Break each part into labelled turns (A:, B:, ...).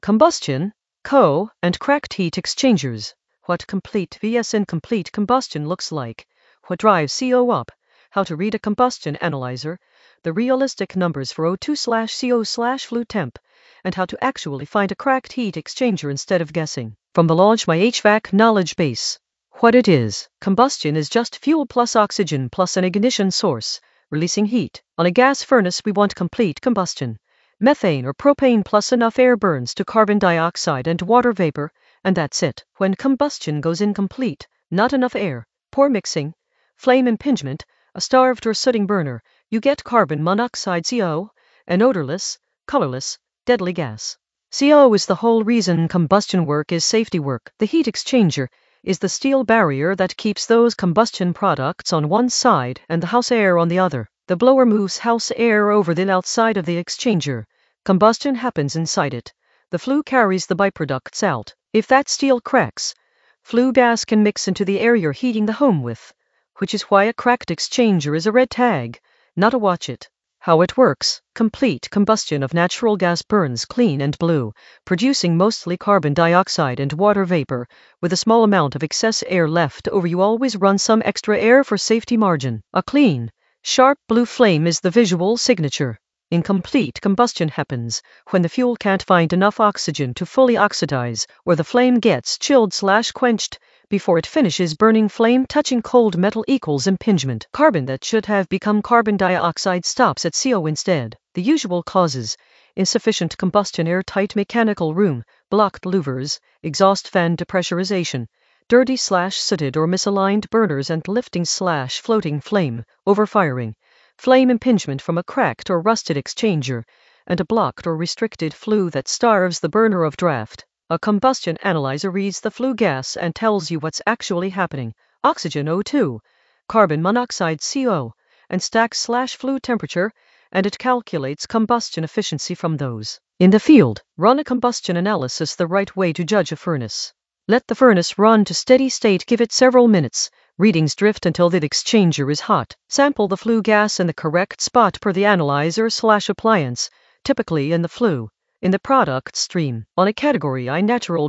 A: Combustion, CO, and cracked heat exchangers. What complete vs incomplete combustion looks like. What drives CO up. How to read a combustion analyzer. The realistic numbers for O2/CO/flue temp. And how to actually find a cracked heat exchanger instead of guessing. From the Launch My HVAC knowledge base. What it is. Combustion is just fuel plus oxygen plus an ignition source, releasing heat. On a gas furnace we want complete combustion. Methane or propane plus enough air burns to carbon dioxide and water vapor, and that's it. When combustion goes incomplete, not enough air, poor mixing, flame impingement, a starved or sooting burner, you get carbon monoxide CO, an odorless, colorless, deadly gas. CO is the whole reason combustion work is safety work. The heat exchanger is the steel barrier that keeps those combustion products on one side and the house air on the other. The blower moves house air over the outside of the exchanger. Combustion happens inside it. The flue carries the byproducts out. If that steel cracks, flue gas can mix into the air you're heating the home with, which is why a cracked exchanger is a red tag, not a watch it. How it works. Complete combustion of natural gas burns clean and blue, producing mostly carbon dioxide and water vapor, with a small amount of excess air left over. You always run some extra air for safety margin. A clean, sharp blue flame is the visual signature. Incomplete combustion happens when the fuel can't find enough oxygen to fully oxidize, or the flame gets chilled/quenched before it finishes burning. Flame touching cold metal equals impingement. Carbon that should have become carbon dioxide stops at CO instead. The usual causes: insufficient combustion, airtight mechanical room, blocked louvers, exhaust fan depressurization, dirty/sooted or misaligned burners and lifting/floating flame, overfiring, flame impingement from a cracked or rusted exchanger, and a blocked or restricted flue that starves the burner of draft. A combustion analyzer reads the flue gas and tells you what's actually happening. Oxygen O2, carbon monoxide CO, and stack/flue temperature, and it calculates combustion efficiency from those. In the field, run a combustion analysis the right way to judge a furnace. Let the furnace run to steady state, give it several minutes. Readings drift until the exchanger is hot. Sample the flue gas in the correct spot per the analyzer/appliance, typically in the flue. In the product stream, on a category I natural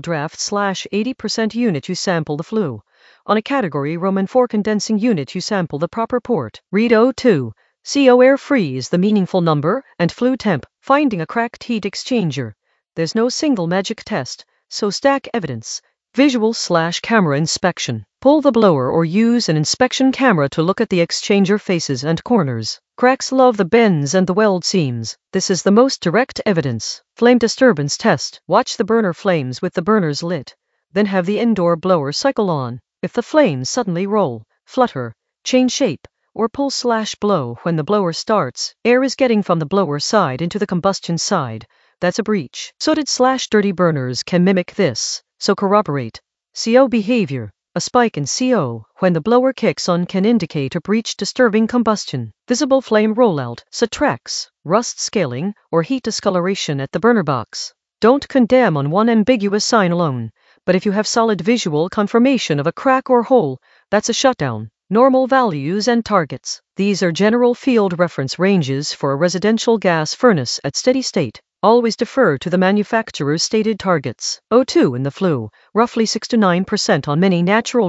A: draft/80% unit you sample the flue. On a category Roman IV condensing unit you sample the proper port. Read O2, CO air free is the meaningful number, and flue temp. Finding a cracked heat exchanger. There's no single magic test, so stack evidence. Visual/camera inspection. Pull the blower or use an inspection camera to look at the exchanger faces and corners. Cracks love the bends and the weld seams. This is the most direct evidence. Flame disturbance test. Watch the burner flames with the burners lit. Then have the indoor blower cycle on. If the flames suddenly roll, flutter, change shape, or pull/blow when the blower starts, air is getting from the blower side into the combustion side. That's a breach. Sooted/dirty burners can mimic this, so corroborate. CO behavior. A spike in CO when the blower kicks on can indicate a breach disturbing combustion. Visible flame rollout, tracks, rust scaling, or heat discoloration at the burner box. Don't condemn on one ambiguous sign alone, but if you have solid visual confirmation of a crack or hole, that's a shutdown. Normal values and targets. These are general field reference ranges for a residential gas furnace at steady state. Always defer to the manufacturer's stated targets. O2 in the flue, roughly 6 to 9% on many natural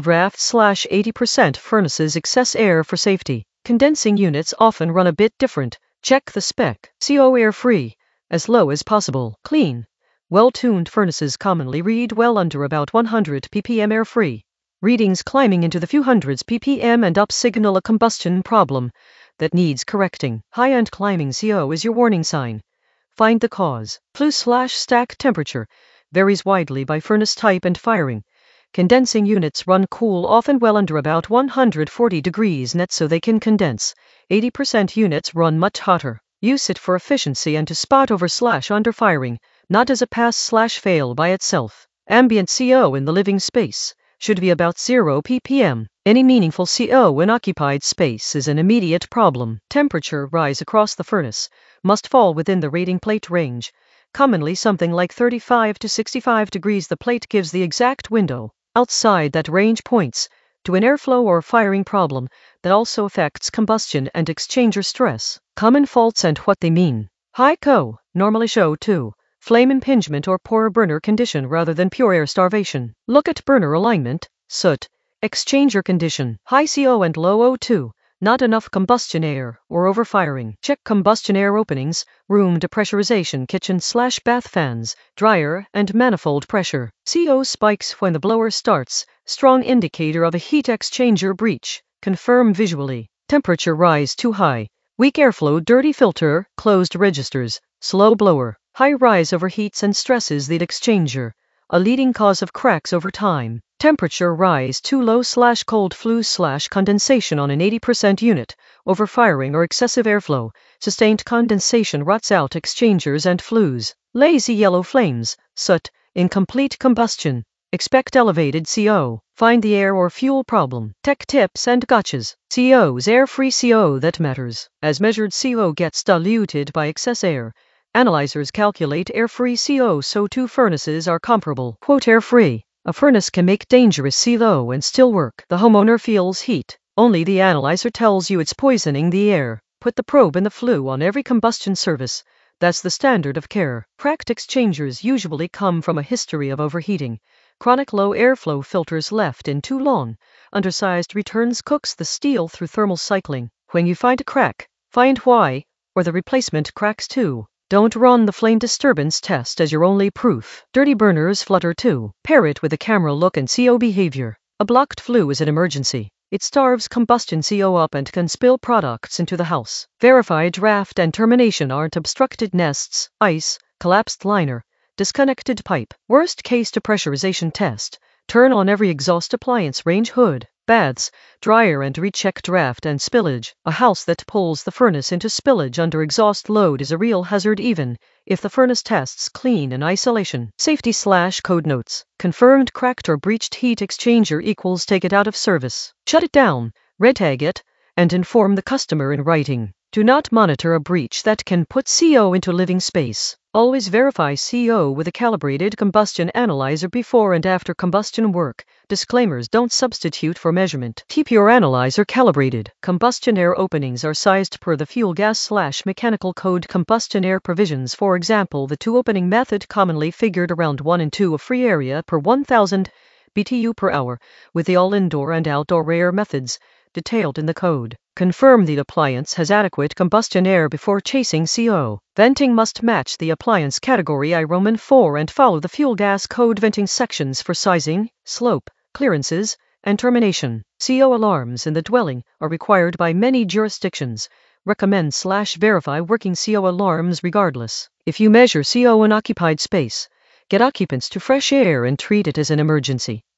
A: draft/80% furnaces. Excess air for safety. Condensing units often run a bit different. Check the spec. CO air free, as low as possible. Clean, well-tuned furnaces commonly read well under about 100 ppm air free. Readings climbing into the few hundreds ppm and up signal a combustion problem that needs correcting. High-end climbing CO is your warning sign. Find the cause. Flue/stack temperature varies widely by furnace type and firing. Condensing units run cool often well under about 140 degrees net so they can condense. 80% units run much hotter. Use it for efficiency and to spot over/under firing, not as a pass/fail by itself. Ambient CO in the living space should be about 0 ppm. Any meaningful CO in occupied space is an immediate problem. Temperature rise across the furnace must fall within the rating plate range, commonly something like 35 to 65 degrees. The plate gives the exact window. Outside that range points to an airflow or firing problem that also affects combustion and exchanger stress. Common faults and what they mean. High CO, normally show 2, flame impingement or poor burner condition rather than pure air starvation. Look at burner alignment, soot, exchanger condition, high CO and low O2, not enough combustion air, or overfiring. Check combustion air openings, room depressurization, kitchen/bath fans, dryer, and manifold pressure. CO spikes when the blower starts, strong indicator of a heat exchanger breach. Confirm visually. Temperature rise too high. Weak airflow, dirty filter, closed registers, slow blower. High rise overheats and stresses the exchanger, a leading cause of cracks over time. Temperature rise too low/cold flue/condensation on an 80% unit, overfiring or excessive airflow, sustained condensation rots out exchangers and flues. Lazy yellow flames, soot, incomplete combustion. Expect elevated CO. Find the air or fuel problem. Tech tips and gotchas. CO's air-free CO that matters. As measured CO gets diluted by excess air. Analyzers calculate air-free CO so two furnaces are comparable. Quote air-free. A furnace can make dangerous CO and still work. The homeowner feels heat. Only the analyzer tells you it's poisoning the air. Put the probe in the flue on every combustion service. That's the standard of care. Cracked exchangers usually come from a history of overheating. Chronic low airflow filters left in too long. Undersized returns cooks the steel through thermal cycling. When you find a crack, find why, or the replacement cracks too. Don't run the flame disturbance test as your only proof. Dirty burners flutter too. Pair it with a camera look and CO behavior. A blocked flue is an emergency. It starves combustion CO up and can spill products into the house. Verify draft and termination aren't obstructed nests, ice, collapsed liner, disconnected pipe. Worst case depressurization test. Turn on every exhaust appliance range hood, baths, dryer and recheck draft and spillage. A house that pulls the furnace into spillage under exhaust load is a real hazard even if the furnace tests clean and isolation. Safety/code notes. Confirmed cracked or breached heat exchanger equals take it out of service. Shut it down, red tag it, and inform the customer in writing. Do not monitor a breach that can put CO into living space. Always verify CO with a calibrated combustion analyzer before and after combustion work. Disclaimers don't substitute for measurement. Keep your analyzer calibrated. Combustion air openings are sized per the fuel gas/mechanical code combustion air provisions. For example, the two opening method commonly figured around 1 and 2 of free area per 1000 BTU per hour, with the all indoor and outdoor air methods detailed in the code. Confirm the appliance has adequate combustion air before chasing CO. Venting must match the appliance category I Roman 4 and follow the fuel gas code venting sections for sizing, slope, clearances, and termination. CO alarms in the dwelling are required by many jurisdictions. Recommend/verify working CO alarms regardless. If you measure CO in occupied space, get occupants to fresh air and treat it as an emergency.